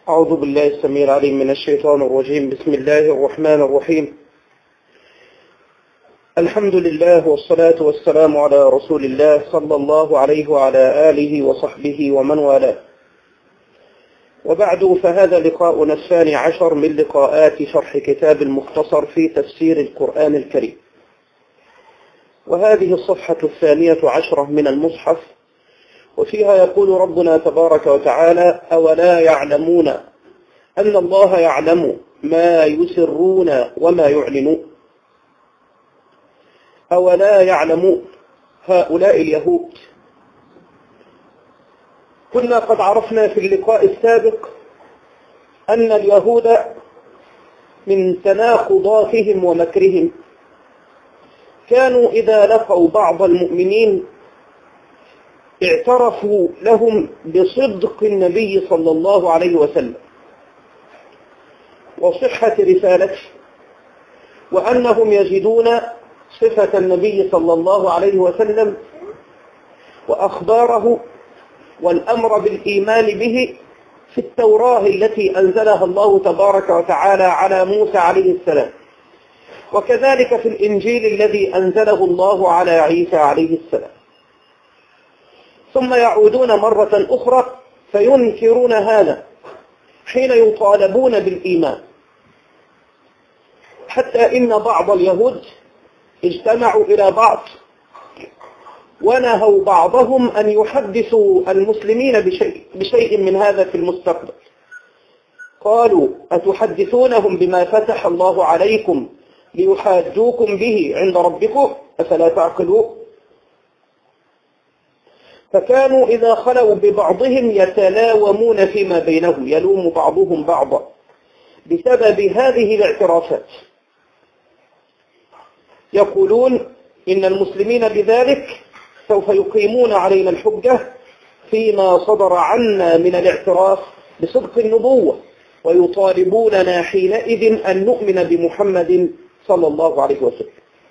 أعوذ بالله السميع العليم من الشيطان الرجيم. بسم الله الرحمن الرحيم. الحمد لله والصلاة والسلام على رسول الله صلى الله عليه وعلى آله وصحبه ومن والاه. وبعد، فهذا لقاؤنا 12 من لقاءات شرح كتاب المختصر في تفسير القرآن الكريم، وهذه الصفحة 12 من المصحف، وفيها يقول ربنا تبارك وتعالى: أولا يعلمون أن الله يعلم ما يسرون وما يعلنون. أولا يعلمون هؤلاء اليهود. كنا قد عرفنا في اللقاء السابق أن اليهود من تناقضاتهم ومكرهم كانوا إذا لقوا بعض المؤمنين اعترفوا لهم بصدق النبي صلى الله عليه وسلم وصحة رسالته، وأنهم يجدون صفة النبي صلى الله عليه وسلم وأخباره والأمر بالإيمان به في التوراة التي أنزلها الله تبارك وتعالى على موسى عليه السلام، وكذلك في الإنجيل الذي أنزله الله على عيسى عليه السلام. ثم يعودون مرة أخرى فينكرون هذا حين يطالبون بالإيمان، حتى إن بعض اليهود اجتمعوا إلى بعض ونهوا بعضهم أن يحدثوا المسلمين بشيء من هذا في المستقبل. قالوا: أتحدثونهم بما فتح الله عليكم ليحاجوكم به عند ربكم أفلا تعقلون؟ فكانوا إذا خلوا ببعضهم يتلاومون فيما بينهم، يلوم بعضهم بعضا بسبب هذه الاعترافات، يقولون إن المسلمين بذلك سوف يقيمون علينا الحجة فيما صدر عنا من الاعتراف بصدق النبوة، ويطالبوننا حينئذ أن نؤمن بمحمد صلى الله عليه وسلم.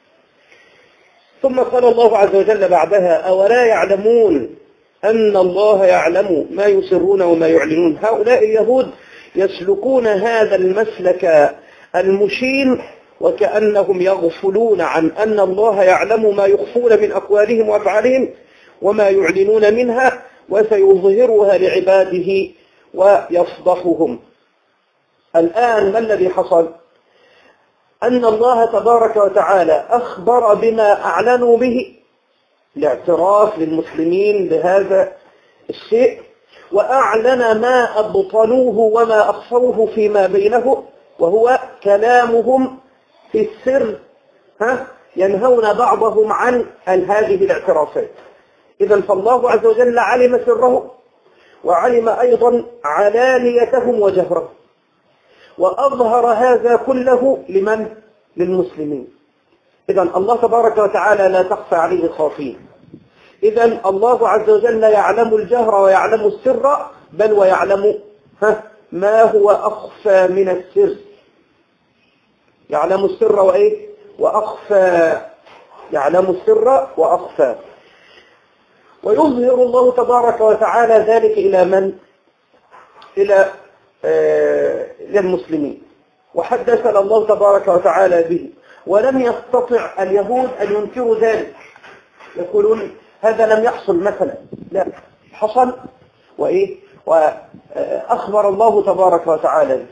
ثم قال الله عز وجل بعدها: أولا يعلمون أن الله يعلم ما يسرون وما يعلنون. هؤلاء اليهود يسلكون هذا المسلك المشين وكأنهم يغفلون عن أن الله يعلم ما يخفون من أقوالهم وأفعالهم وما يعلنون منها، وسيظهرها لعباده ويفضحهم. الآن ما الذي حصل؟ أن الله تبارك وتعالى أخبر بما أعلنوا به الاعتراف للمسلمين بهذا الشيء، وأعلن ما أبطلوه وما أخفوه فيما بينه، وهو كلامهم في السر ينهون بعضهم عن هذه الاعترافات. إذن فالله عز وجل علم سره وعلم أيضا علانيتهم وجهرهم، وأظهر هذا كله لمن؟ للمسلمين. إذن الله تبارك وتعالى لا تخفى عليه خافية. إذن الله عز وجل يعلم الجهر ويعلم السر، بل ويعلم ما هو أخفى من السر. يعلم السر وإيه؟ وأخفى. يعلم السر وأخفى. ويظهر الله تبارك وتعالى ذلك إلى من؟ إلى للمسلمين. وحدثنا الله تبارك وتعالى به، ولم يستطع اليهود أن ينكروا ذلك، يقولون هذا لم يحصل مثلا. لا، حصل وإيه؟ وأخبر الله تبارك وتعالى.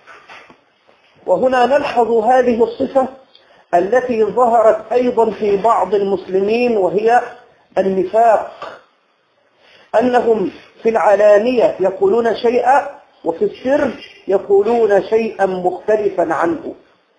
وهنا نلحظ هذه الصفة التي ظهرت أيضا في بعض المسلمين، وهي النفاق، أنهم في العلانية يقولون شيئا وفي السر يقولون شيئا مختلفا عنه.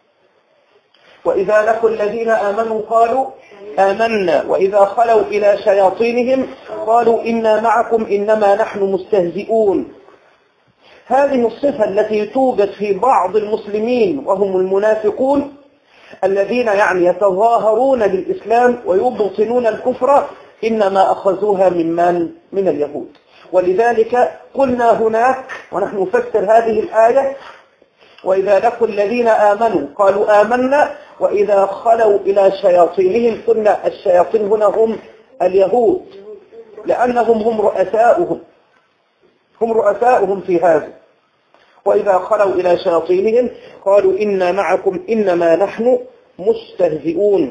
وإذا لقوا الذين آمنوا قالوا آمنا، وإذا خلوا إلى شياطينهم قالوا إنا معكم إنما نحن مستهزئون. هذه الصفة التي توجد في بعض المسلمين وهم المنافقون الذين يتظاهرون بالإسلام ويبطنون الكفر، إنما أخذوها من اليهود. ولذلك قلنا هناك ونحن نفسر هذه الآية: وإذا لقوا الذين آمنوا قالوا آمنا وإذا خلوا إلى شياطينهم. قلنا الشياطين هنا هم اليهود، لأنهم هم رؤساؤهم في هذا. وإذا خلوا إلى شياطينهم قالوا إنا معكم إنما نحن مستهزئون.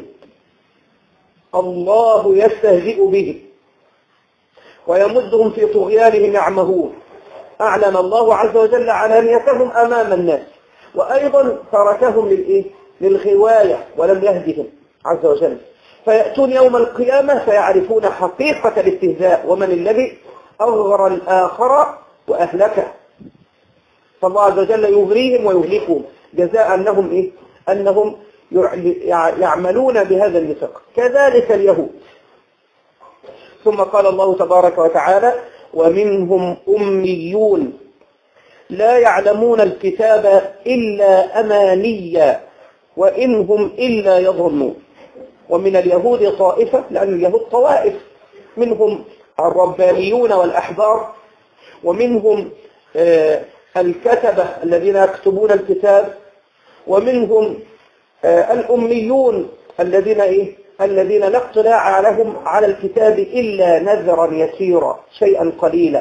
الله يستهزئ به ويمدهم في طغيانهم يعمهون. أعلن الله عز وجل علانيتهم أمام الناس، وأيضا تركهم للغواية ولم يهدهم عز وجل. فيأتون يوم القيامة فيعرفون حقيقة الاستهزاء ومن الذي أغرى الآخر وأهلكه. فالله عز وجل يغريهم ويهلكهم جزاء أنهم يعملون بهذا النفاق. كذلك اليهود. ثم قال الله تبارك وتعالى ومنهم أميون لا يعلمون الكتاب إلا أمانيا وإنهم إلا يظنون. ومن اليهود طائفة، لأن اليهود طوائف، منهم الربانيون والأحبار، ومنهم الكتبة الذين يكتبون الكتاب، ومنهم الأميون الذين لا اطلاع لهم على الكتاب إلا نذرا يسيرا شيئا قليلا.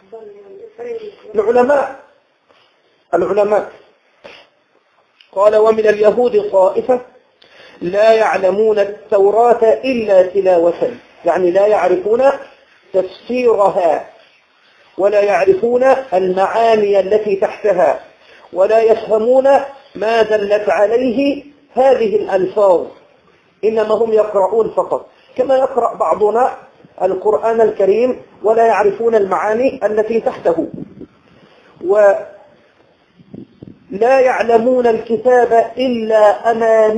العلماء قال ومن اليهود طائفة لا يعلمون التوراة إلا تلاوة، يعني لا يعرفون تفسيرها ولا يعرفون المعاني التي تحتها ولا يفهمون ما دلت عليه هذه الألفاظ، إنما هم يقرؤون فقط، كما يقرأ بعضنا القرآن الكريم ولا يعرفون المعاني التي تحته. ولا يعلمون الكتاب إلا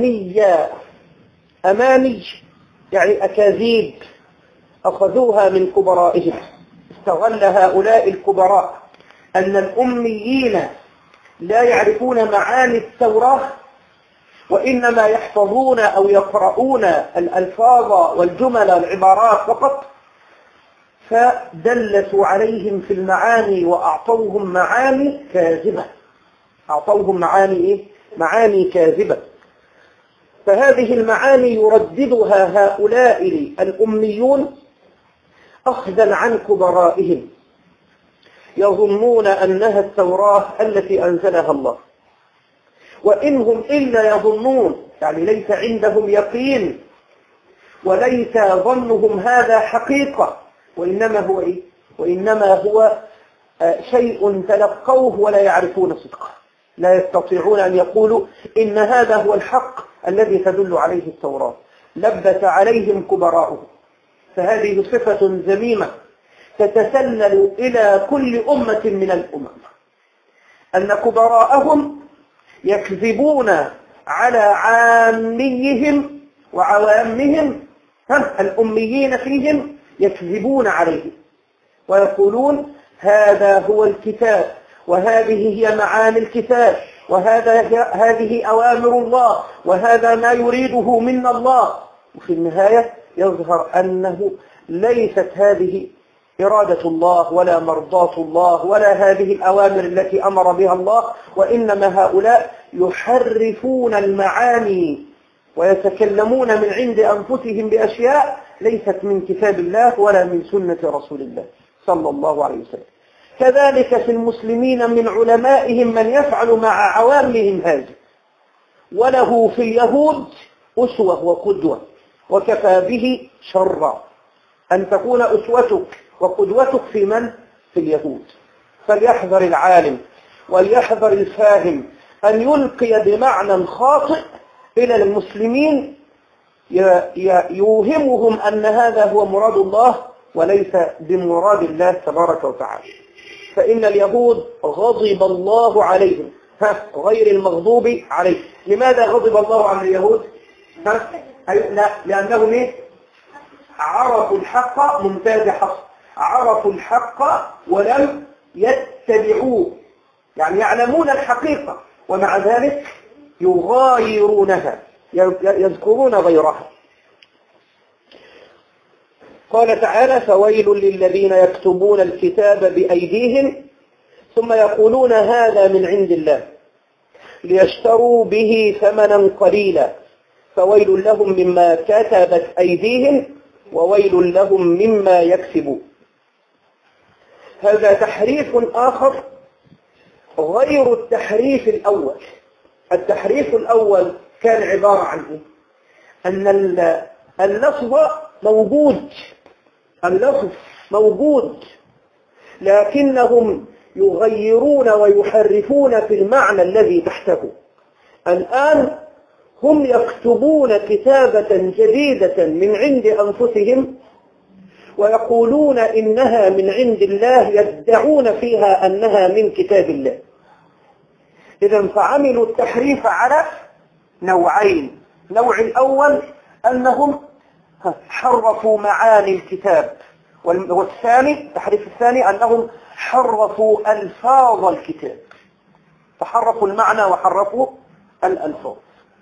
أماني يعني أكاذيب أخذوها من كبرائهم. استغل هؤلاء الكبراء أن الأميين لا يعرفون معاني التوراة وإنما يحفظون أو يقرؤون الألفاظ والجمل والعبارات فقط، فدلسوا عليهم في المعاني وأعطوهم معاني كاذبة. معاني كاذبة. فهذه المعاني يرددها هؤلاء الأميون أخذا عن كبرائهم، يظنون أنها التوراة التي أنزلها الله، وإنهم إلا يظنون، يعني ليس عندهم يقين وليس ظنهم هذا حقيقة، وإنما هو شيء تلقوه ولا يعرفون صدقه. لا يستطيعون أن يقولوا إن هذا هو الحق الذي تدل عليه التوراة. لبس عليهم كبراؤهم. فهذه صفة ذميمة تتسلل إلى كل أمة من الأمم، أن كبراءهم يكذبون على عاميهم وعوامهم، الأميين فيهم يكذبون عليه ويقولون هذا هو الكتاب وهذه هي معاني الكتاب هذه أوامر الله وهذا ما يريده منا الله. وفي النهاية يظهر أنه ليست هذه إرادة الله ولا مرضاة الله ولا هذه الأوامر التي أمر بها الله، وإنما هؤلاء يحرفون المعاني ويتكلمون من عند أنفسهم بأشياء ليست من كتاب الله ولا من سنة رسول الله صلى الله عليه وسلم. كذلك في المسلمين من علمائهم من يفعل مع عوامهم هذا، وله في اليهود أسوة وقدوة، وكفى به شرا أن تكون أسوتك وقدوتك في من؟ في اليهود. فليحذر العالم وليحذر الفاهم أن يلقي بمعنى خاطئ إلى المسلمين يوهمهم أن هذا هو مراد الله وليس بمراد الله تبارك وتعالى. فإن اليهود غضب الله عليهم غير المغضوب عليهم. لماذا غضب الله على اليهود؟ لا، لأنهم عرفوا الحق ممتاز حق، عرفوا الحق ولم يتبعوه، يعني يعلمون الحقيقة ومع ذلك يغايرونها، يذكرون غيرها. قال تعالى فويل للذين يكتبون الكتاب بأيديهم ثم يقولون هذا من عند الله ليشتروا به ثمنا قليلا فويل لهم مما كتبت أيديهم وويل لهم مما يكسبون. هذا تحريف آخر غير التحريف الأول. التحريف الأول كان عبارة عن إيه؟ أن اللفظ موجود، اللفظ موجود، لكنهم يغيرون ويحرفون في المعنى الذي تحته. الآن هم يكتبون كتابة جديدة من عند أنفسهم ويقولون إنها من عند الله، يدعون فيها أنها من كتاب الله. إذن فعملوا التحريف على نوعين. النوع الأول أنهم حرفوا معاني الكتاب، والثاني التحريف الثاني أنهم حرفوا ألفاظ الكتاب، فحرفوا المعنى وحرفوا الألفاظ.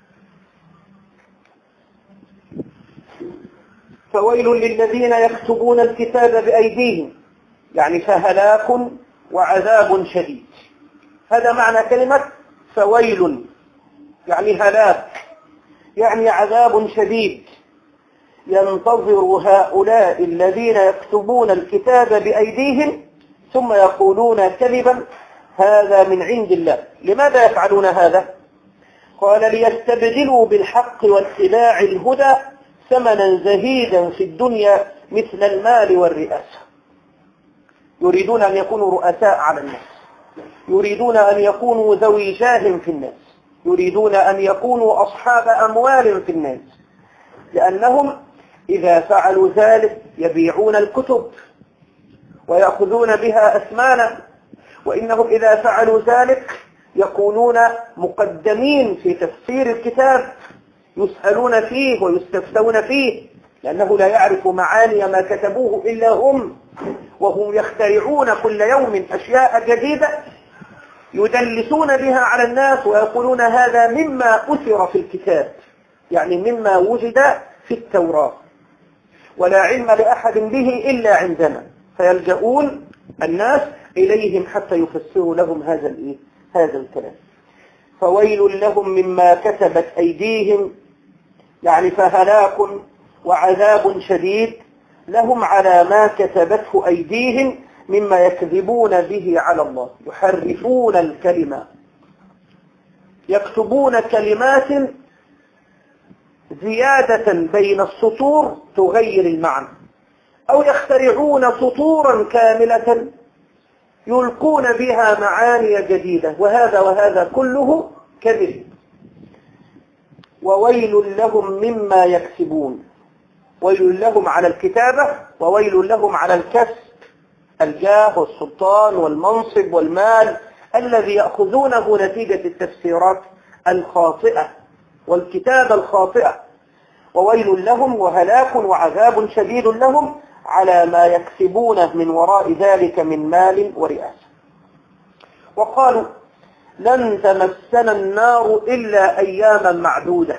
فويل للذين يكتبون الكتاب بأيديهم، يعني فهلاك وعذاب شديد. هذا معنى كلمة فويل، يعني هلاك، يعني عذاب شديد ينتظر هؤلاء الذين يكتبون الكتاب بأيديهم ثم يقولون كذبا هذا من عند الله. لماذا يفعلون هذا؟ قال ليستبدلوا بالحق واتباع الهدى ثمنا زهيدا في الدنيا مثل المال والرئاسة. يريدون أن يكونوا رؤساء على الناس، يريدون أن يكونوا ذوي جاه في الناس، يريدون أن يكونوا أصحاب أموال في الناس، لأنهم إذا فعلوا ذلك يبيعون الكتب ويأخذون بها أثمانا، وإنهم إذا فعلوا ذلك يكونون مقدمين في تفسير الكتاب، يسألون فيه ويستفتون فيه، لأنه لا يعرف معاني ما كتبوه إلا هم، وهم يخترعون كل يوم أشياء جديدة يدلسون بها على الناس ويقولون هذا مما أثر في الكتاب، يعني مما وجد في التوراة، ولا علم لأحد به إلا عندنا، فيلجؤون الناس إليهم حتى يفسروا لهم هذا الكلام. فويل لهم مما كتبت أيديهم، يعني فهلاك وعذاب شديد لهم على ما كتبته أيديهم مما يكذبون به على الله. يحرفون الكلمة، يكتبون كلمات زيادة بين السطور تغير المعنى، أو يخترعون سطورا كاملة يلقون بها معاني جديدة، وهذا كله كذب. وويل لهم مما يكسبون، ويل لهم على الكتابة وويل لهم على الكسب، الجاه والسلطان والمنصب والمال الذي يأخذونه نتيجة التفسيرات الخاطئة والكتابة الخاطئة. وويل لهم وهلاك وعذاب شديد لهم على ما يكسبونه من وراء ذلك من مال ورئاسة. وقالوا لن تمسنا النار إلا أياما معدودة،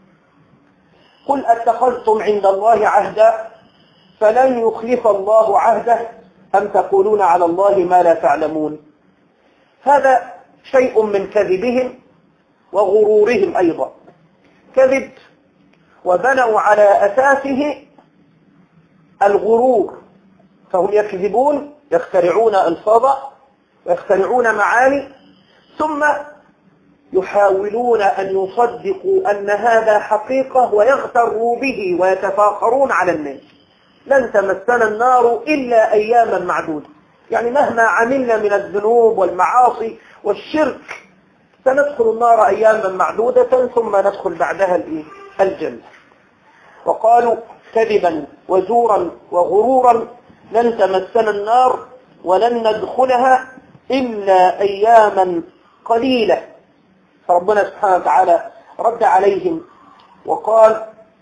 قل أتخذتم عند الله عهدا فلن يخلف الله عهده أم تقولون على الله ما لا تعلمون. هذا شيء من كذبهم وغرورهم أيضا، كذب وبنوا على أساسه الغرور، فهم يكذبون، يخترعون ألفاظا ويخترعون معاني، ثم يحاولون أن يصدقوا أن هذا حقيقة ويغتروا به ويتفاخرون على الناس. لن تمسنا النار إلا أياما معدودة، يعني مهما عملنا من الذنوب والمعاصي والشرك سندخل النار أياما معدودة ثم ندخل بعدها الجنة. وقالوا كذبا وزورا وغرورا لن تمسنا النار ولن ندخلها إلا أياما قليلة. فربنا سبحانه وتعالى رد عليهم وقال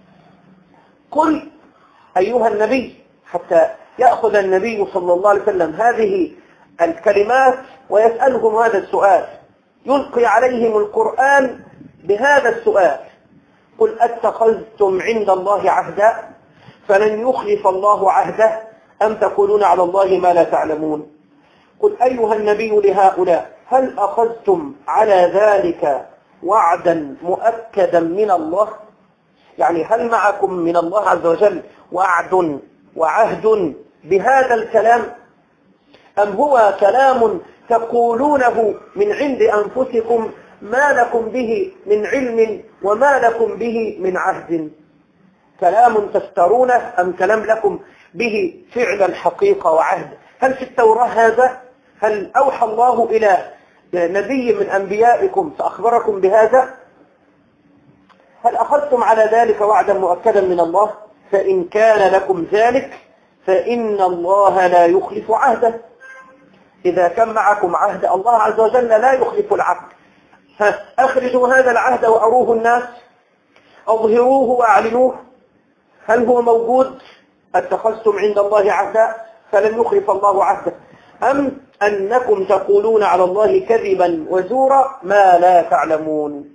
قل أيها النبي، حتى يأخذ النبي صلى الله عليه وسلم هذه الكلمات ويسألهم هذا السؤال، يلقي عليهم القرآن بهذا السؤال: قل أتخذتم عند الله عهدا فلن يخلف الله عهده أم تقولون على الله ما لا تعلمون. قل أيها النبي لهؤلاء هل أخذتم على ذلك وعدا مؤكدا من الله؟ يعني هل معكم من الله عز وجل وعد وعهد بهذا الكلام، أم هو كلام تقولونه من عند أنفسكم ما لكم به من علم وما لكم به من عهد؟ كلام تفترونه أم كلام لكم به فعلا حقيقة وعهد؟ هل في التوراة هذا؟ هل أوحى الله إلى نبي من أنبيائكم فأخبركم بهذا؟ هل أخذتم على ذلك وعدا مؤكدا من الله؟ فإن كان لكم ذلك فإن الله لا يخلف عهده. إذا كان معكم عهد الله عز وجل لا يخلف العهد. أخرجوا هذا العهد وأروه الناس، أظهروه وأعلنوه. هل هو موجود؟ اتخذتم عند الله عهدا فلن يخلف الله عهده، أم أنكم تقولون على الله كذبا وزورا ما لا تعلمون؟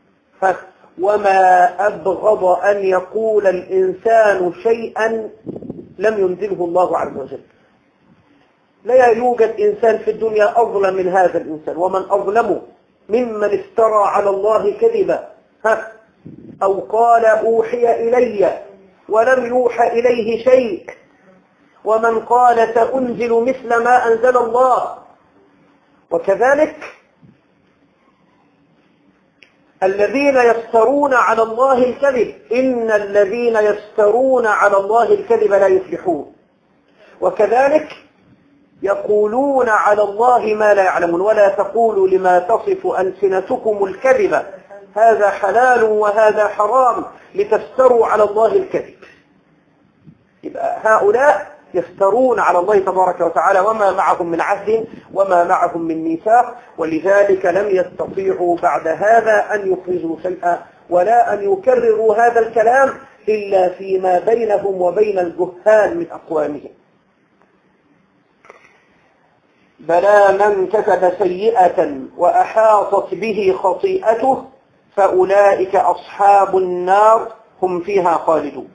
وما أبغض أن يقول الإنسان شيئا لم ينزله الله عز وجل. لا يوجد إنسان في الدنيا أظلم من هذا الإنسان، ومن أظلم ممن افترى على الله كذبا أو قال أوحي إلي ولم يوحى إليه شيء، ومن قال سأنزل مثل ما أنزل الله. وكذلك الذين يفترون على الله الكذب، إن الذين يفترون على الله الكذب لا يفلحون. وكذلك يقولون على الله ما لا يعلمون، ولا تقولوا لما تصف ألسنتكم الكذب هذا حلال وهذا حرام لتفتروا على الله الكذب. يبقى هؤلاء يفترون على الله تبارك وتعالى وما معهم من عهد وما معهم من ميثاق، ولذلك لم يستطيعوا بعد هذا أن يخرجوا شيئا ولا أن يكرروا هذا الكلام إلا فيما بينهم وبين الجهال من أقوامهم. بلى من كسب سيئة وأحاطت به خطيئته فأولئك أصحاب النار هم فيها خالدون.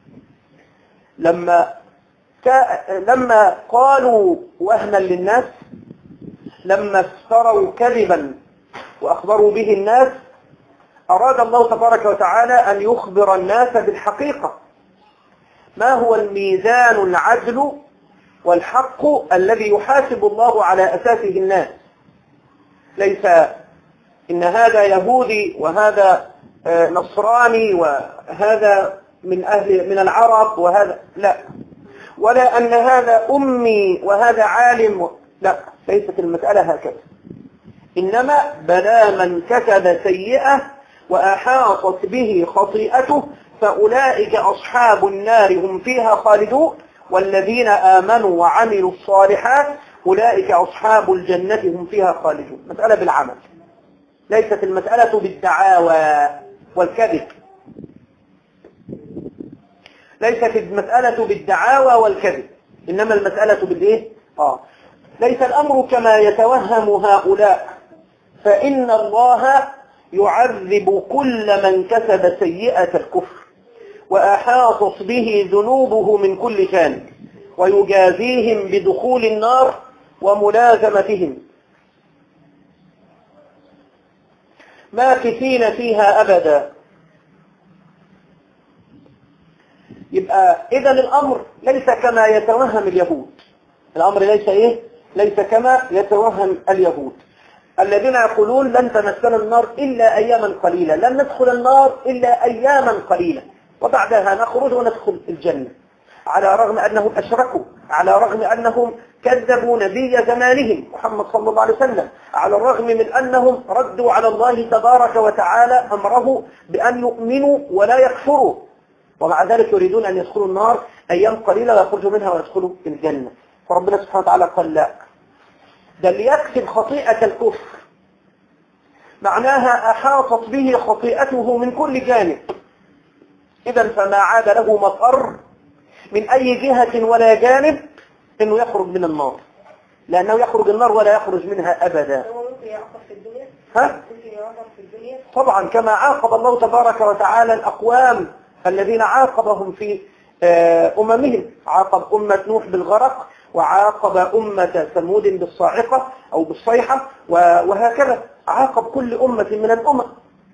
لما قالوا وهنا للناس، لما افتروا كذبا وأخبروا به الناس، أراد الله تبارك وتعالى أن يخبر الناس بالحقيقة. ما هو الميزان العدل والحق الذي يحاسب الله على أساسه الناس؟ ليس إن هذا يهودي وهذا نصراني وهذا من العرب وهذا لا، ولا أن هذا أمي وهذا عالم، لا، ليست المسألة هكذا. إنما بلى من كسب سيئة وأحاطت به خطيئته فأولئك أصحاب النار هم فيها خالدون، والذين آمنوا وعملوا الصالحات أولئك أصحاب الجنة هم فيها خالدون. مسألة بالعمل، ليست المسألة بالدعاوى والكذب، ليست المسألة بالدعاوى والكذب، إنما المسألة بالإيه؟ ليس الأمر كما يتوهم هؤلاء، فإن الله يعذب كل من كسب سيئة الكفر وأحاطت به ذنوبه من كل جانب، ويجازيهم بدخول النار وملازمتهم ماكثين فيها أبدا. يبقى إذن الأمر ليس كما يتوهم اليهود، الأمر ليس كما يتوهم اليهود الذين يقولون لن تمسنا النار إلا أياما قليلة، لن ندخل النار إلا أياما قليلة وبعدها نخرج وندخل الجنة، على رغم أنهم أشركوا، على رغم أنهم كذبوا نبي زمانهم محمد صلى الله عليه وسلم، على الرغم من أنهم ردوا على الله تبارك وتعالى أمره بأن يؤمنوا ولا يكفروا، ومع ذلك يريدون أن يدخلوا النار أيام قليلة ويخرجوا منها ويدخلوا الجنة. فربنا سبحانه وتعالى قال لا، ده ليكسب خطيئة الكفر معناها أحاطت به خطيئته من كل جانب، إذا فما عاد له مفر من أي جهة ولا جانب إنه يخرج من النار، لأنه يخرج النار ولا يخرج منها أبدا. طبعا كما عاقب الله تبارك وتعالى الأقوام الذين عاقبهم في أممهم، عاقب أمة نوح بالغرق، وعاقب أمة ثمود بالصاعقة أو بالصيحة، وهكذا عاقب كل أمة من الأمم.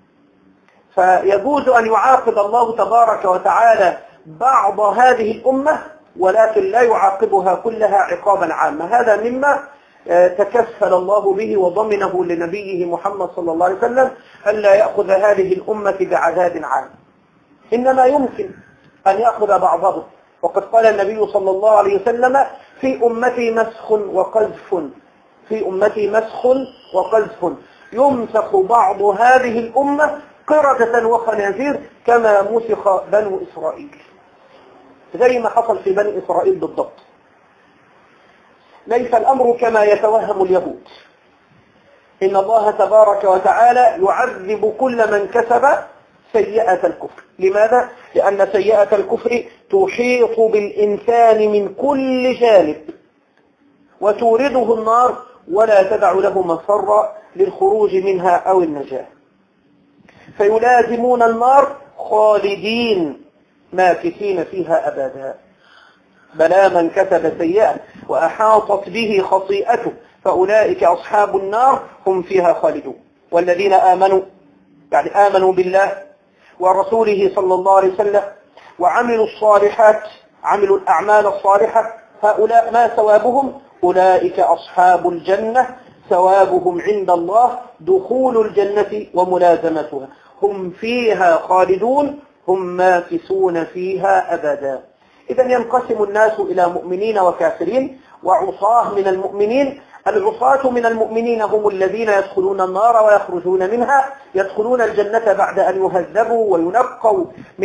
فيجوز أن يعاقب الله تبارك وتعالى بعض هذه الأمة ولكن لا يعاقبها كلها عقابا عاما. هذا مما تكفل الله به وضمنه لنبيه محمد صلى الله عليه وسلم ألا يأخذ هذه الأمة بعذاب عام، إنما يمكن أن يأخذ بعضه. وقد قال النبي صلى الله عليه وسلم في أمتي مسخ وقذف، في أمتي مسخ وقذف، يمسخ بعض هذه الأمة قردة وخنازير كما مسخ بنو إسرائيل، زي ما حصل في بني إسرائيل بالضبط. ليس الأمر كما يتوهم اليهود، إن الله تبارك وتعالى يعذب كل من كسب سيئة الكفر. لماذا؟ لأن سيئة الكفر تحيط بالإنسان من كل جانب وتورده النار ولا تدع له مفر للخروج منها أو النجاة، فيلازمون النار خالدين ماكثين فيها أبدا. بلى من كسب سيئة وأحاطت به خطيئته فأولئك أصحاب النار هم فيها خالدون. والذين آمنوا، يعني آمنوا بالله ورسوله صلى الله عليه وسلم وعملوا الصالحات، عملوا الأعمال الصالحة، هؤلاء ما ثوابهم؟ أولئك أصحاب الجنة، ثوابهم عند الله دخول الجنة وملازمتها، هم فيها خالدون، هم ماكثون فيها أبدا. إذا ينقسم الناس إلى مؤمنين وكافرين وعصاه من المؤمنين. العصاة من المؤمنين هم الذين يدخلون النار ويخرجون منها، يدخلون الجنة بعد أن يهذبوا وينقوا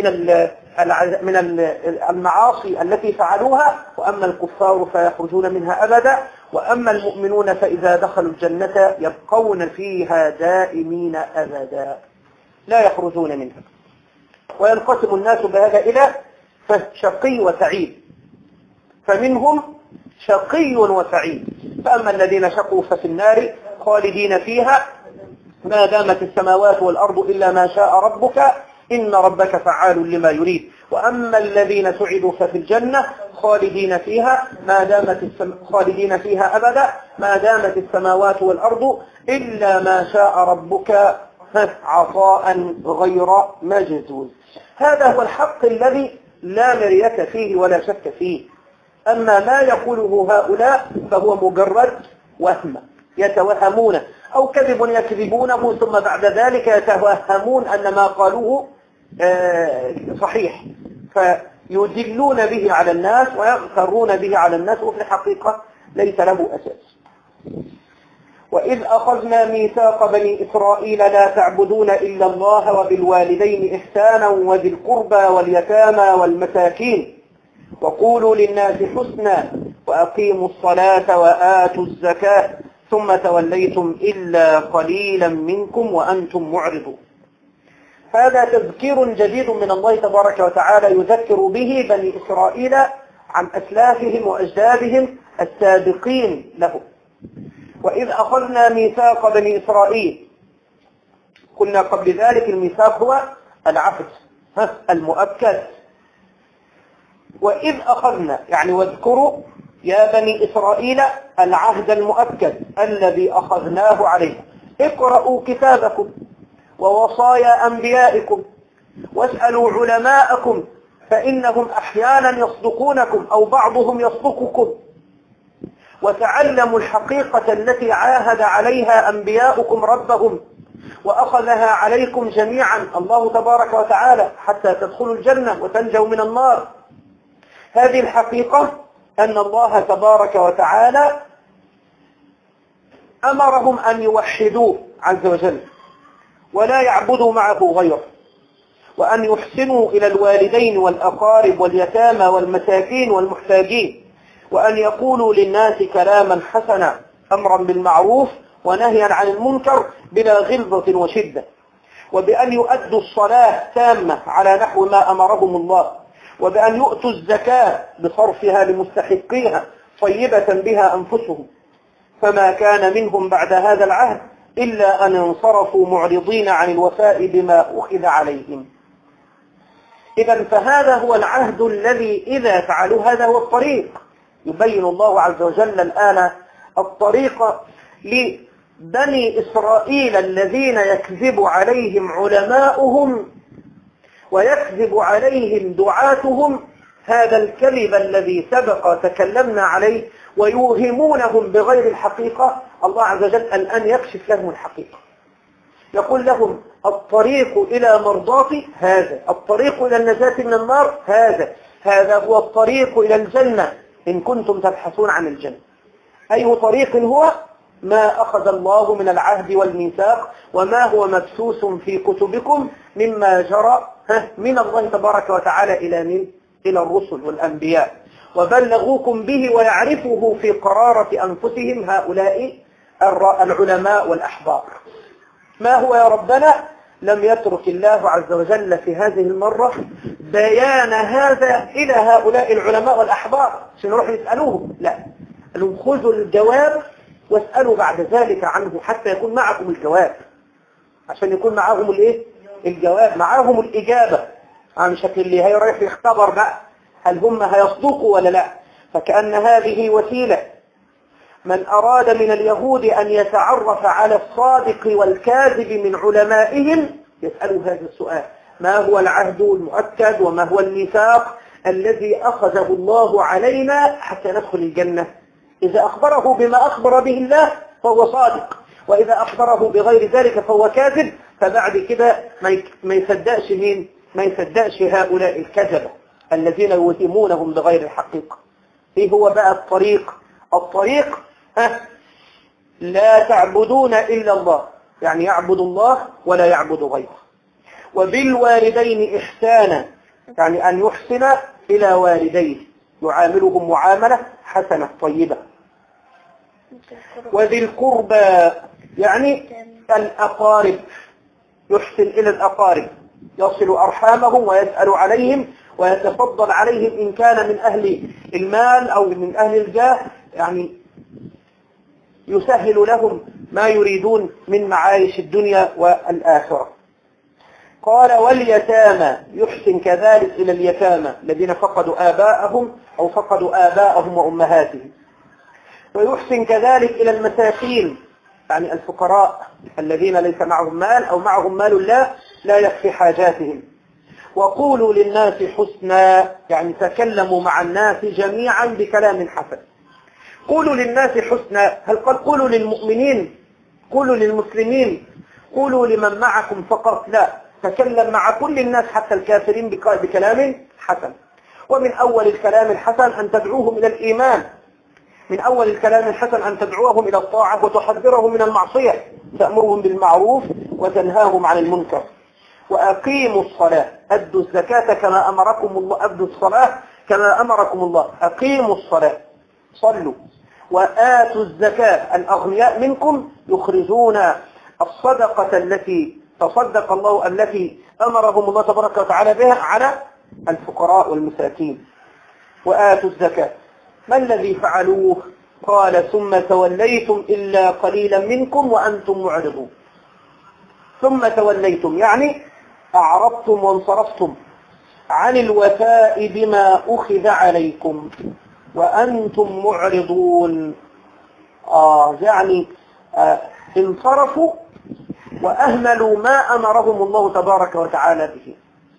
من المعاصي التي فعلوها، وأما الكفار فيخرجون منها أبدا، وأما المؤمنون فإذا دخلوا الجنة يبقون فيها دائمين أبدا لا يخرجون منها. وينقسم الناس بهذا إلى شقي وسعيد، فمنهم شقي وسعيد. فأما الذين شقوا ففي النار خالدين فيها ما دامت السماوات والأرض إلا ما شاء ربك إن ربك فعال لما يريد. وأما الذين سعدوا ففي الجنة خالدين فيها خالدين فيها أبدا ما دامت السماوات والأرض إلا ما شاء ربك عطاء غير مجزوز. هذا هو الحق الذي لا مرية فيه ولا شك فيه. أما ما يقوله هؤلاء فهو مجرد وهم يتوهمون، أو كذب يكذبونه ثم بعد ذلك يتوهمون أن ما قالوه صحيح، فيدلون به على الناس ويغترون به على الناس، وفي الحقيقة ليس له أساس. وإذ أخذنا ميثاق بني إسرائيل لا تعبدون إلا الله وبالوالدين إحسانا وذي القربى واليتامى والمساكين وقولوا للناس حسنا وأقيموا الصلاة وآتوا الزكاة ثم توليتم إلا قليلا منكم وأنتم معرضون. هذا تذكير جديد من الله تبارك وتعالى يذكر به بني إسرائيل عن أسلافهم وأجدادهم السابقين له. وإذ أخذنا ميثاق بني إسرائيل، قلنا قبل ذلك الميثاق هو العهد المؤكد. وإذ أخذنا يعني واذكروا يا بني إسرائيل العهد المؤكد الذي أخذناه عليكم. اقرأوا كتابكم ووصايا أنبيائكم واسألوا علماءكم فإنهم أحيانا يصدقونكم أو بعضهم يصدقكم، وتعلموا الحقيقة التي عاهد عليها أنبياؤكم ربهم وأخذها عليكم جميعا الله تبارك وتعالى حتى تدخلوا الجنة وتنجوا من النار. هذه الحقيقة أن الله تبارك وتعالى أمرهم أن يوحدوه عز وجل ولا يعبدوا معه غيره، وأن يحسنوا إلى الوالدين والأقارب واليتامى والمساكين والمحتاجين، وأن يقولوا للناس كلاما حسنا أمرا بالمعروف ونهيا عن المنكر بلا غلظة وشدة، وبأن يؤدوا الصلاة تامة على نحو ما أمرهم الله، وبأن يؤتوا الزكاة بصرفها لمستحقيها طيبة بها أنفسهم. فما كان منهم بعد هذا العهد إلا أن انصرفوا معرضين عن الوفاء بما أخذ عليهم. إذن فهذا هو العهد الذي إذا فعلوا هذا هو الطريق. يبين الله عز وجل الآن الطريق لبني إسرائيل الذين يكذب عليهم علماؤهم ويكذب عليهم دعاتهم هذا الكذب الذي سبق تكلمنا عليه ويوهمونهم بغير الحقيقة، الله عز وجل الآن يكشف لهم الحقيقة. يقول لهم الطريق إلى مرضاتي هذا، الطريق إلى النجاة من النار هذا هو الطريق إلى الجنة إن كنتم تبحثون عن الجنة. أي طريق هو؟ ما أخذ الله من العهد والميثاق وما هو مبثوث في كتبكم مما جرى من الله تبارك وتعالى إلى الرسل والأنبياء، وبلغوكم به ويعرفه في قرارة أنفسهم هؤلاء العلماء والأحبار. ما هو يا ربنا؟ لم يترك الله عز وجل في هذه المرة بيان هذا إلى هؤلاء العلماء والأحبار عشان يروحوا يسألوهم، لا، قالوا خذوا الجواب واسألوا بعد ذلك عنه حتى يكون معكم الجواب، عشان يكون معهم الايه؟ الجواب، معهم الإجابة، عن شكل اللي هيروح يختبر بقى هل هم هيصدقوا ولا لا. فكأن هذه وسيلة من أراد من اليهود أن يتعرف على الصادق والكاذب من علمائهم يسألوا هذا السؤال: ما هو العهد المؤكد وما هو الميثاق الذي أخذه الله علينا حتى ندخل الجنة؟ إذا أخبره بما أخبر به الله فهو صادق، وإذا أخبره بغير ذلك فهو كاذب. فبعد كده ما يصدقش مين؟ ما يصدقش هؤلاء الكذبة الذين يوهمونهم بغير الحقيقة. إيه هو بقى الطريق لا تعبدون إلا الله، يعني يعبد الله ولا يعبد غيره. وبالوالدين إحسانا، يعني أن يحسن إلى والديه، يعاملهم معاملة حسنة طيبة. وذي القربى يعني الأقارب، يحسن إلى الأقارب، يصل أرحامهم ويسأل عليهم ويتفضل عليهم إن كان من أهل المال أو من أهل الجاه، يعني يسهل لهم ما يريدون من معايش الدنيا والآخرة. قال واليتامى، يحسن كذلك إلى اليتامى الذين فقدوا آباءهم أو فقدوا آباءهم وأمهاتهم. ويحسن كذلك إلى المساكين، يعني الفقراء الذين ليس معهم مال أو معهم مال لا يكفي حاجاتهم. وقولوا للناس حسنا، يعني تكلموا مع الناس جميعا بكلام حسن. قولوا للناس حسنا، هل قال قولوا للمؤمنين؟ قولوا للمسلمين؟ قولوا لمن معكم فقط؟ لا، تكلم مع كل الناس حتى الكافرين بكلام حسن. ومن أول الكلام الحسن أن تدعوهم إلى الإيمان، من أول الكلام الحسن أن تدعوهم إلى الطاعة وتحذرهم من المعصية، تأمرهم بالمعروف وتنهاهم عن المنكر. وأقيموا الصلاة، أدوا الزكاة كما أمركم الله، أدوا الصلاة كما أمركم الله، أقيموا الصلاة، صلوا. وآتوا الزكاة، الأغنياء منكم يخرجون الصدقة التي تصدق الله، التي أمرهم الله تبارك وتعالى بها على الفقراء والمساكين. وآتوا الزكاة. ما الذي فعلوه؟ قال ثم توليتم إلا قليلا منكم وأنتم معرضون. ثم توليتم يعني أعرضتم وانصرفتم عن الوفاء بما أخذ عليكم وأنتم معرضون. يعني انصرفوا وأهملوا ما أمرهم الله تبارك وتعالى به.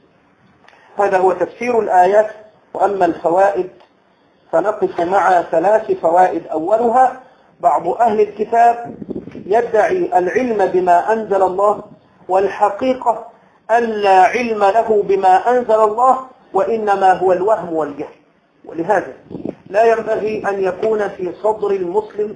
هذا هو تفسير الآيات. وأما الفوائد فنقف مع 3 فوائد. أولها: بعض أهل الكتاب يدعي العلم بما أنزل الله، والحقيقة أن لا علم له بما أنزل الله، وإنما هو الوهم والجهل. ولهذا لا ينبغي أن يكون في صدر المسلم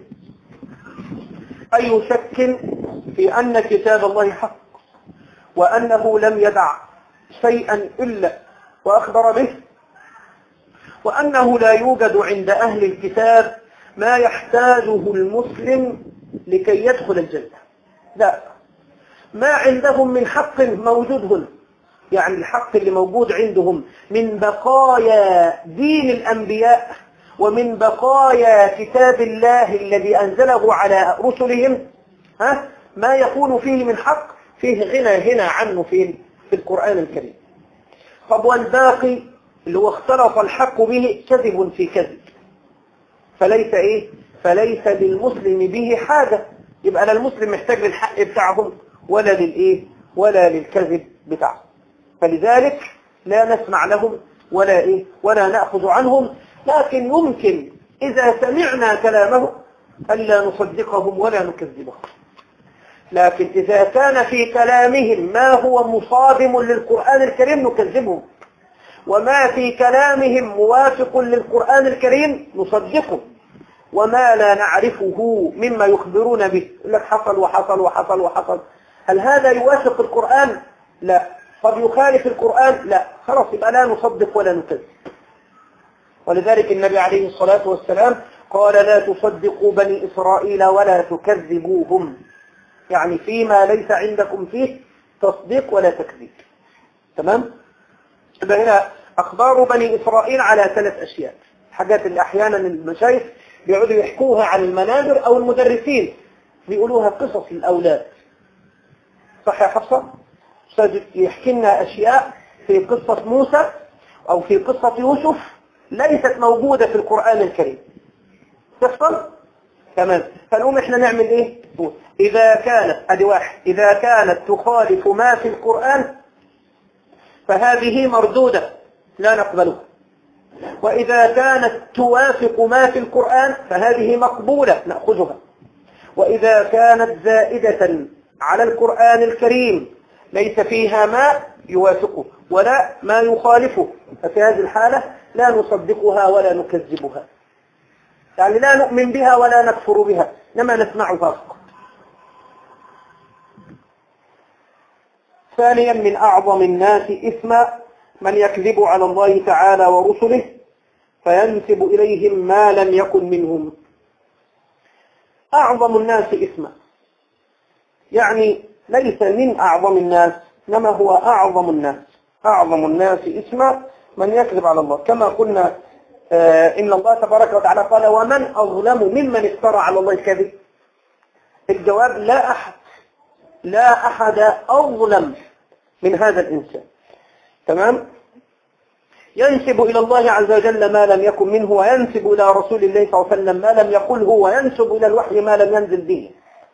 أي شك في أن كتاب الله حق، وأنه لم يدع شيئا إلا وأخبر به، وأنه لا يوجد عند أهل الكتاب ما يحتاجه المسلم لكي يدخل الجنة. لا، ما عندهم من حق موجود هنا، يعني الحق اللي موجود عندهم من بقايا دين الأنبياء ومن بقايا كتاب الله الذي أنزله على رسلهم، ما يكون فيه من حق فيه غنى عنه في القرآن الكريم. طب والباقي اللي هو اختلط الحق به كذب في كذب، فليس للمسلم به حاجة. يبقى لا المسلم محتاج للحق بتاعهم ولا للكذب بتاعهم. فلذلك لا نسمع لهم ولا نأخذ عنهم، لكن يمكن إذا سمعنا كلامه ألا نصدقهم ولا نكذبهم. لكن إذا كان في كلامهم ما هو مصادم للقرآن الكريم نكذبهم، وما في كلامهم موافق للقرآن الكريم نصدقه، وما لا نعرفه مما يخبرون به يقول لك حصل وحصل وحصل وحصل. هل هذا يوافق القرآن؟ لا. قد يخالف القرآن؟ لا. خلاص يبقى لا نصدق ولا نكذب. ولذلك النبي عليه الصلاة والسلام قال لا تصدقوا بني إسرائيل ولا تكذبوهم، يعني فيما ليس عندكم فيه تصديق ولا تكذيب. تمام؟ يبقى هنا أخبار بني إسرائيل على 3 أشياء، حاجات اللي أحيانا المشايخ بيقعدوا يحكوها عن المنابر أو المدرسين بيقولوها قصص الأولاد. صح يا حفصة؟ يحكي لنا أشياء في قصة موسى أو في قصة يوسف ليست موجودة في القرآن الكريم. تفضل؟ تمام. فنقوم إحنا نعمل إيه؟ إذا كانت أدي واحد، إذا كانت تخالف ما في القرآن فهذه مردودة لا نقبلها، وإذا كانت توافق ما في القرآن فهذه مقبولة نأخذها، وإذا كانت زائدة على القرآن الكريم ليس فيها ما يوافقه ولا ما يخالفه ففي هذه الحالة لا نصدقها ولا نكذبها، يعني لا نؤمن بها ولا نكفر بها، إنما نسمعها فقط. ثانيا من أعظم الناس إثما من يكذب على الله تعالى ورسله فينسب إليهم ما لم يكن منهم. أعظم الناس إثما يعني ليس من أعظم الناس، إنما هو أعظم الناس. أعظم الناس إثما من يكذب على الله، كما قلنا إن الله تبارك وتعالى قال ومن أظلم ممن افترى على الله الكذب. الجواب لا أحد أظلم من هذا الإنسان. تمام؟ ينسب إلى الله عز وجل ما لم يكن منه، وينسب إلى رسول الله صلى الله عليه وسلم ما لم يقله، وينسب إلى الوحي ما لم ينزل به.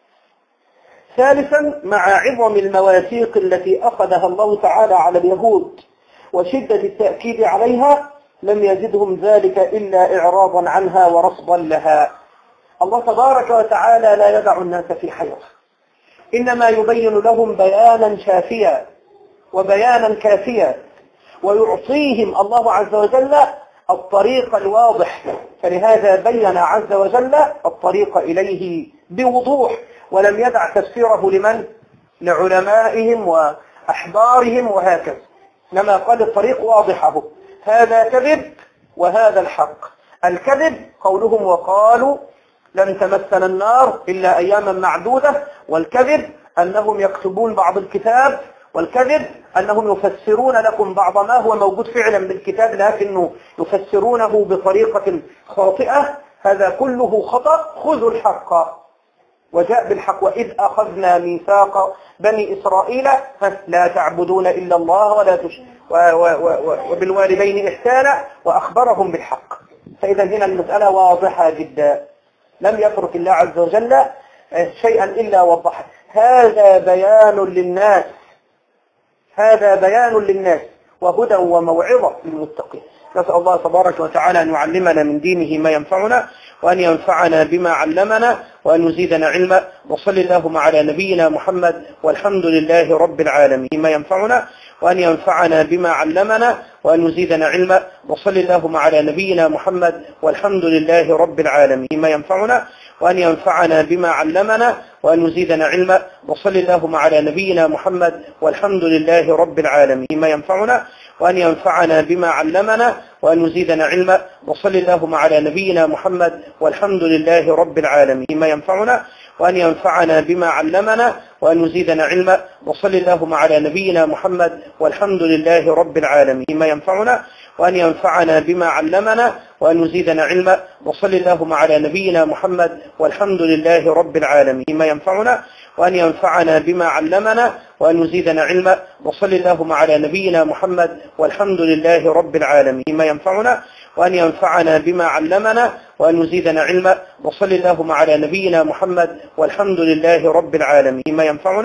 ثالثا مع عظم المواثيق التي أخذها الله تعالى على اليهود وشدة التأكيد عليها لم يزدهم ذلك إلا إعراضا عنها ورصدا لها. الله تبارك وتعالى لا يدع الناس في حيرة، إنما يبين لهم بيانا شافيا وبيانا كافيا، ويعطيهم الله عز وجل الطريق الواضح، فلهذا بين عز وجل الطريق إليه بوضوح، ولم يدع تفسيره لمن؟ لعلمائهم وأحبارهم وهكذا، إنما قال الطريق واضحه، هذا كذب وهذا الحق. الكذب قولهم وقالوا لن تمسنا النار إلا أياما معدودة، والكذب أنهم يكتبون بعض الكتاب، والكذب أنهم يفسرون لكم بعض ما هو موجود فعلا بالكتاب لكنه يفسرونه بطريقة خاطئة. هذا كله خطأ. خذوا الحق. وجاء بالحق وإذ أخذنا ميثاق بني إسرائيل لا تعبدون إلا الله وبالوالدين إحسانا، وأخبرهم بالحق. فإذا هنا المسألة واضحة جدا، لم يترك الله عز وجل شيئا إلا وضحه. هذا بيان للناس وهدى وموعظة للمتقين. نسأل الله تبارك وتعالى أن يعلمنا من دينه ما ينفعنا، وأن ينفعنا بما علمنا، وأن يزيدنا علما. وصل اللهم على نبينا محمد والحمد لله رب العالمين. ما ينفعنا وأن ينفعنا بما علمنا، وأن يزيدنا علما. وصل اللهم على نبينا محمد والحمد لله رب العالمين. ما ينفعنا وأن ينفعنا بما علمنا، وأن يزيدنا علما. وصل اللهم على نبينا محمد والحمد لله رب العالمين. ما ينفعنا وأن ينفعنا بما علمنا، وأن يزيدنا علما. وصل اللهم على نبينا محمد والحمد لله رب العالمين. ما ينفعنا وأن ينفعنا بما علمنا، وأن يزيدنا علما. وصل اللهم على نبينا محمد والحمد لله رب العالمين. ما ينفعنا وأن ينفعنا بما علمنا، وأن يزيدنا علما. وصل اللهم على نبينا محمد والحمد لله رب العالمين. ما ينفعنا وأن ينفعنا بما علمنا، وأن يزيدنا علما. وصل اللهم على نبينا محمد والحمد لله رب العالمين. ما ينفعنا وأن ينفعنا بما علمنا، وأن يزيدنا علما. وصل اللهم على نبينا محمد والحمد لله رب العالمين. ما ينفعنا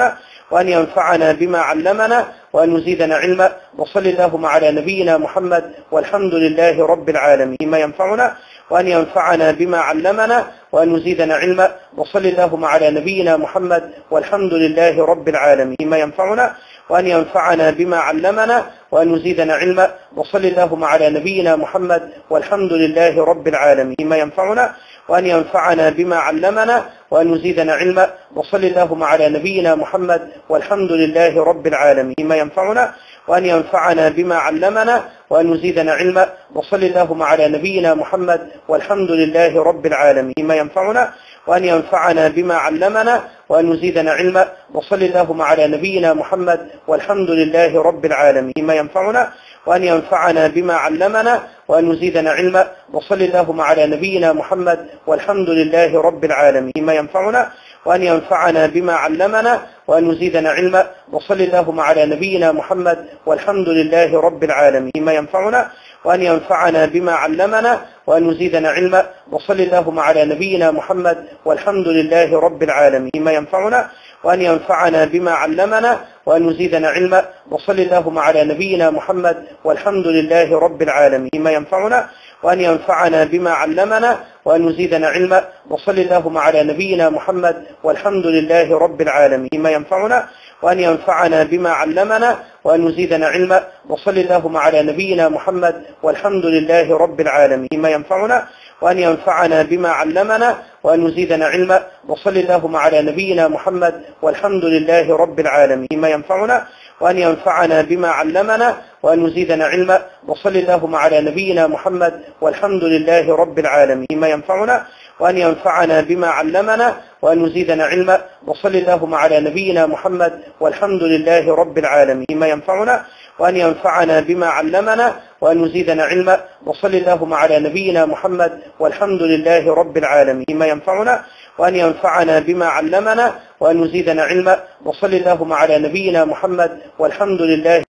وأن ينفعنا بما علمنا وأن يزيدنا علما. وصل اللهم على نبينا محمد والحمد لله رب العالمين. ما ينفعنا وأن ينفعنا بما علمنا وأن يزيدنا علما. وصل اللهم على نبينا محمد والحمد لله رب العالمين. ما ينفعنا وأن ينفعنا بما علمنا وأن يزيدنا علما. وصل اللهم على نبينا محمد والحمد لله رب العالمين. ما ينفعنا وأن ينفعنا بما علمنا وأن يزيدنا علما. وصل اللهم على نبينا محمد والحمد لله رب العالمين. ما ينفعنا وأن ينفعنا بما علمنا وأن يزيدنا علما. وصل اللهم على نبينا محمد والحمد لله رب العالمين. ما ينفعنا وأن ينفعنا بما علمنا وأن يزيدنا علما. وصل اللهم على نبينا محمد والحمد لله رب العالمين. ما ينفعنا وأن ينفعنا بما علمنا وأن يزيدنا علما. وصل اللهم على نبينا محمد والحمد لله رب العالمين. ما ينفعنا وأن ينفعنا بما علمنا وأن يزيدنا علما. وصل اللهم على نبينا محمد والحمد لله رب العالمين. ما ينفعنا وأن ينفعنا بما علمنا وأن يزيدنا علما. وصل اللهم على نبينا محمد والحمد لله رب العالمين. ما ينفعنا وأن ينفعنا بما علمنا وأن يزيدنا علما. وصل اللهم على نبينا محمد والحمد لله رب العالمين. ما ينفعنا وأن ينفعنا بما علمنا وأن يزيدنا علما. وصل اللهم على نبينا محمد والحمد لله رب العالمين. ما ينفعنا وأن ينفعنا بما علمنا وأن يزيدنا علما. وصل اللهم على نبينا محمد والحمد لله رب العالمين. ما ينفعنا وأن ينفعنا بما علمنا وأن يزيدنا علما. وصل اللهم على نبينا محمد والحمد لله رب العالمين. ما ينفعنا وأن ينفعنا بما علمنا وأن يزيدنا علما. وصل اللهم على نبينا محمد والحمد لله رب العالمين. ما ينفعنا وأن ينفعنا بما علمنا وأن يزيدنا علما. وصل اللهم على نبينا محمد والحمد لله رب العالمين. ما ينفعنا وأن ينفعنا بما علمنا وأن يزيدنا علما. وصل اللهم على نبينا محمد والحمد لله رب العالمين. ما ينفعنا وأن ينفعنا بما علمنا وأن يزيدنا علما. وصل اللهم على نبينا محمد والحمد لله